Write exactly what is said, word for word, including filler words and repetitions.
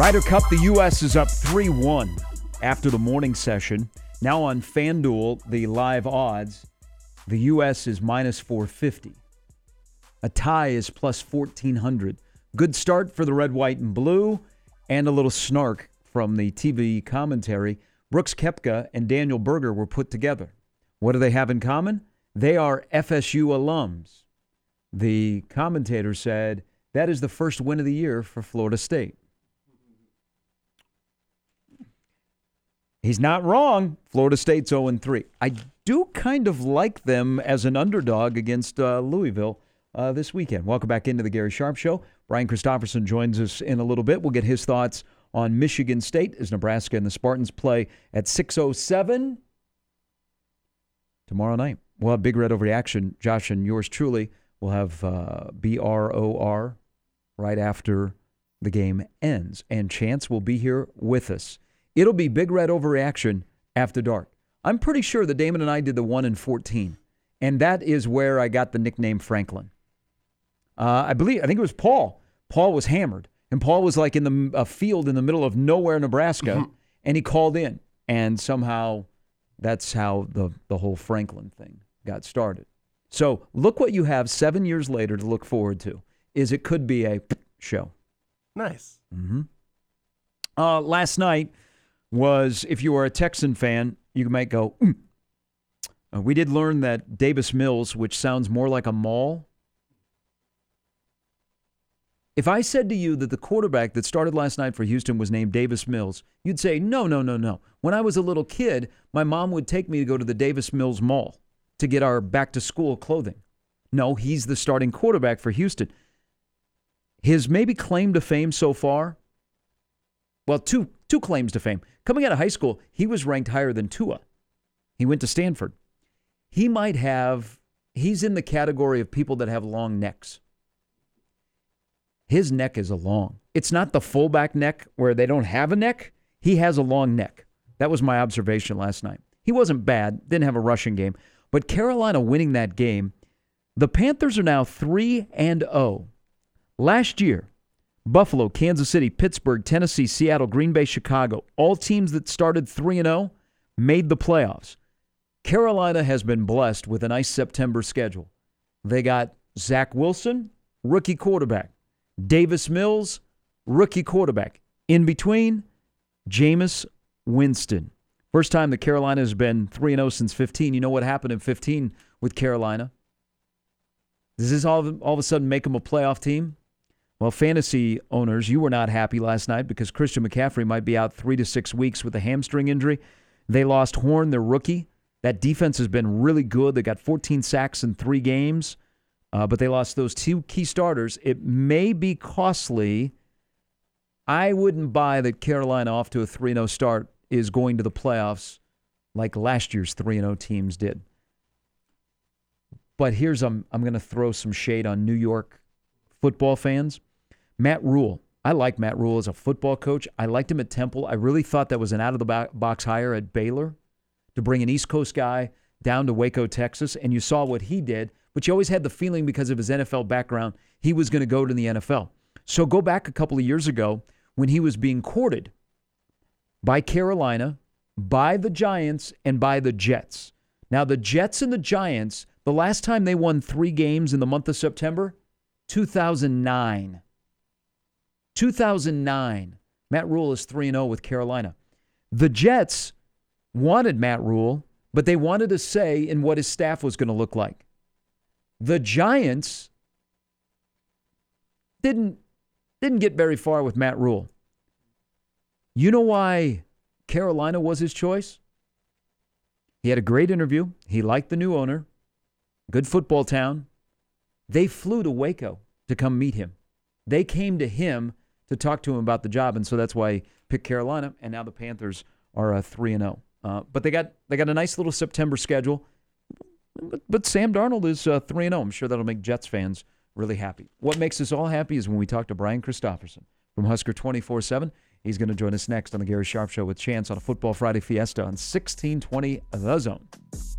Ryder Cup, the U S is up three one after the morning session. Now on FanDuel, the live odds, the U S is minus four fifty. A tie is plus fourteen hundred. Good start for the red, white, and blue, and a little snark from the T V commentary. Brooks Koepka and Daniel Berger were put together. What do they have in common? They are F S U alums. The commentator said that is the first win of the year for Florida State. He's not wrong. Florida State's oh and three. I do kind of like them as an underdog against uh, Louisville uh, this weekend. Welcome back into the Gary Sharp Show. Brian Christopherson joins us in a little bit. We'll get his thoughts on Michigan State as Nebraska and the Spartans play at six oh seven tomorrow night. We'll have Big Red Overreaction. Josh and yours truly will have uh, B R O R right after the game ends. And Chance will be here with us. It'll be Big Red Overreaction after dark. I'm pretty sure that Damon and I did the one in fourteen, and that is where I got the nickname Franklin. Uh, I believe, I think it was Paul. Paul was hammered, and Paul was like in the a field in the middle of nowhere, Nebraska, mm-hmm. and he called in, and somehow that's how the, the whole Franklin thing got started. So look what you have seven years later to look forward to, is it could be a show. Nice. Mm-hmm. Uh, last night, was, if you are a Texan fan, you might go, mm. uh, we did learn that Davis Mills, which sounds more like a mall. If I said to you that the quarterback that started last night for Houston was named Davis Mills, you'd say, no, no, no, no. When I was a little kid, my mom would take me to go to the Davis Mills Mall to get our back-to-school clothing. No, he's the starting quarterback for Houston. His maybe claim to fame so far, well, two two claims to fame. Coming out of high school, he was ranked higher than Tua. He went to Stanford. He might have, he's in the category of people that have long necks. His neck is a long. It's not the fullback neck where they don't have a neck. He has a long neck. That was my observation last night. He wasn't bad, didn't have a rushing game. But Carolina winning that game, the Panthers are now three and oh. Last year, Buffalo, Kansas City, Pittsburgh, Tennessee, Seattle, Green Bay, Chicago, all teams that started three and oh made the playoffs. Carolina has been blessed with a nice September schedule. They got Zach Wilson, rookie quarterback. Davis Mills, rookie quarterback. In between, Jameis Winston. First time that Carolina has been three and oh since fifteen. You know what happened in fifteen with Carolina? Does this all, all of a sudden make them a playoff team? Well, fantasy owners, you were not happy last night because Christian McCaffrey might be out three to six weeks with a hamstring injury. They lost Horn, their rookie. That defense has been really good. They got fourteen sacks in three games, uh, but they lost those two key starters. It may be costly. I wouldn't buy that Carolina off to a three and oh start is going to the playoffs like last year's three and oh teams did. But here's, I'm, I'm going to throw some shade on New York football fans. Matt Rule. I like Matt Rule as a football coach. I liked him at Temple. I really thought that was an out-of-the-box hire at Baylor to bring an East Coast guy down to Waco, Texas, and you saw what he did, but you always had the feeling because of his N F L background he was going to go to the N F L. So go back a couple of years ago when he was being courted by Carolina, by the Giants, and by the Jets. Now, the Jets and the Giants, the last time they won three games in the month of September, two thousand nine. two thousand nine. Matt Rule is three and oh with Carolina. The Jets wanted Matt Rule, but they wanted a say in what his staff was going to look like. The Giants didn't, didn't get very far with Matt Rule. You know why Carolina was his choice? He had a great interview. He liked the new owner. Good football town. They flew to Waco to come meet him. They came to him to talk to him about the job, and so that's why he picked Carolina, and now the Panthers are a three and oh. Uh, but they got they got a nice little September schedule. But, but Sam Darnold is uh, three and oh. I'm sure that'll make Jets fans really happy. What makes us all happy is when we talk to Brian Christopherson from Husker twenty-four seven. He's going to join us next on the Gary Sharp Show with Chance on a Football Friday Fiesta on sixteen twenty The Zone.